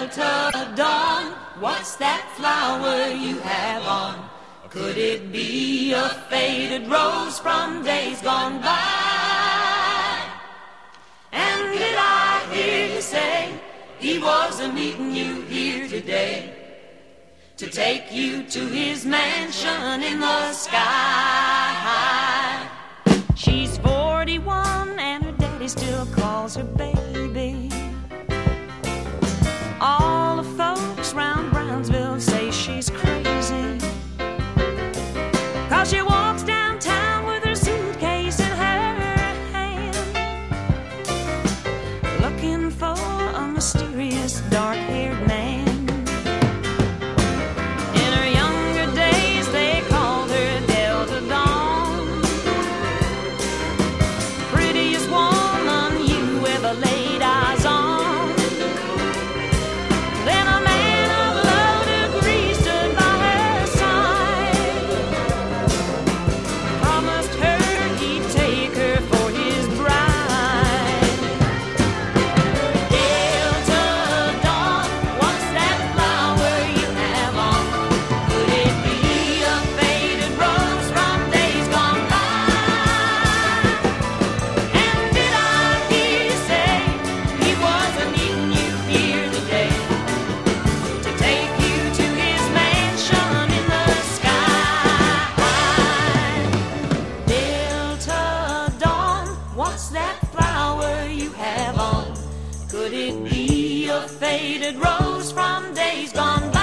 Delta Dawn, what's that flower you have on? Could it be a faded rose from days gone by? And did I hear you say he was a-meeting you here today to take you to his mansion in the sky? She's 41 and her daddy still calls her baby. All the folks round Brownsville say she's crazy, 'cause she walks downtown with her suitcase in her hand, looking for a mysterious dark-haired man. In her younger days they called her Delta Dawn, prettiest woman you ever laid eyes on. Then a man of low degree stood by her side, promised her he'd take her for his bride. Delta Dawn, what's that flower you have on? Could it be a faded rose from days gone by? And did I hear you say he was a-meeting you here today to take you to his mansion in the sky? Delta Dawn, what's that flower you have on? Could it be a faded rose from days gone by?